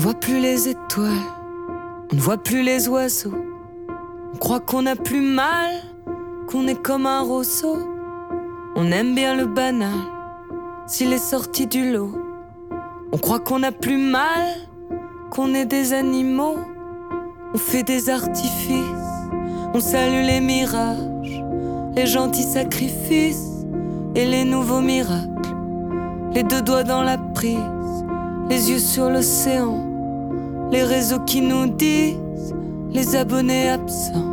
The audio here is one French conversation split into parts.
voit plus les étoiles, on ne voit plus les oiseaux. On croit qu'on a plus mal, qu'on est comme un roseau. On aime bien le banal, s'il est sorti du lot. On croit qu'on a plus mal, qu'on est des animaux. On fait des artifices, on salue les mirages, les gentils sacrifices et les nouveaux miracles. Les deux doigts dans la prise, les yeux sur l'océan, les réseaux qui nous disent, les abonnés absents.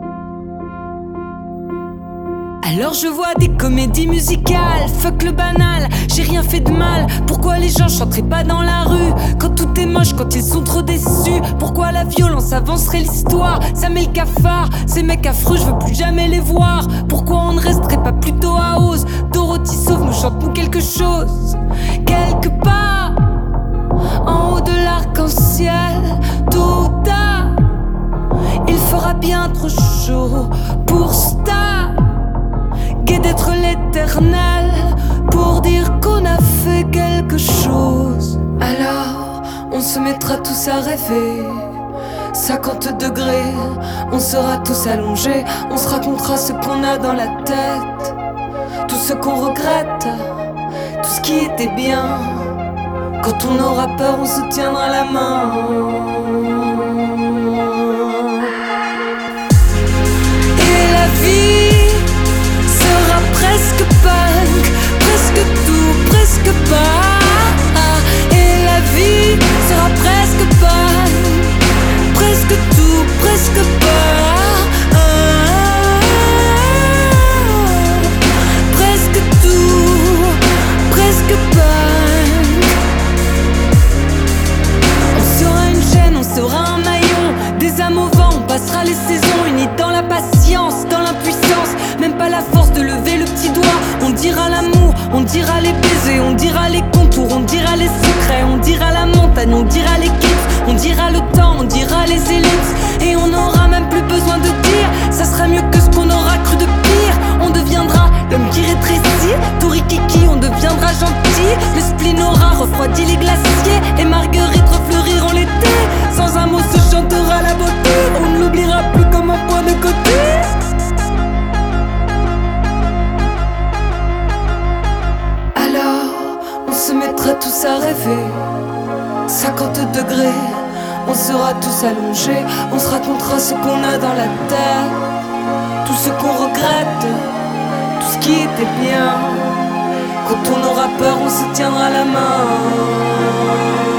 Alors je vois des comédies musicales, fuck le banal, j'ai rien fait de mal. Pourquoi les gens chanteraient pas dans la rue quand tout est moche, quand ils sont trop déçus? Pourquoi la violence avancerait l'histoire? Ça met le cafard, ces mecs affreux, je veux plus jamais les voir. Pourquoi on ne resterait pas plutôt à Ose? Dorothy sauve nous, chante-nous quelque chose. Quelque part, en haut de l'arc-en-ciel, tout tard, il fera bien trop chaud pour star. Gai d'être l'éternel pour dire qu'on a fait quelque chose. Alors on se mettra tous à rêver 50 degrés, on sera tous allongés. On se racontera ce qu'on a dans la tête, tout ce qu'on regrette, tout ce qui était bien. Quand on aura peur, on se tiendra la main. Et la vie sera presque punk, presque tout, presque pas. Et la vie sera presque punk, presque tout, presque pas. Presque tout, presque punk. On sera une chaîne, on sera un maillon, des âmes au vent, on passera les saisons unis dans la patience, dans l'impuissance. Même pas la force de lever le petit doigt. On dira l'amour, on dira les baisers, on dira les contours, on dira les secrets, on dira la montagne, on dira les kids, on dira le temps, on dira les élites. Et on n'aura même plus besoin de dire, ça sera mieux que ce qu'on aura cru de pire. On deviendra l'homme qui rétrécit, tout rikiki, on deviendra gentil. Le spleen aura refroidi les glaciers et Marguerite refleuriront l'été. Sans un mot se chantera la beauté, on ne l'oubliera plus comme un point de côté. On se mettra tous à rêver 50 degrés, on sera tous allongés. On se racontera ce qu'on a dans la tête, tout ce qu'on regrette, tout ce qui était bien. Quand on aura peur, on se tiendra la main.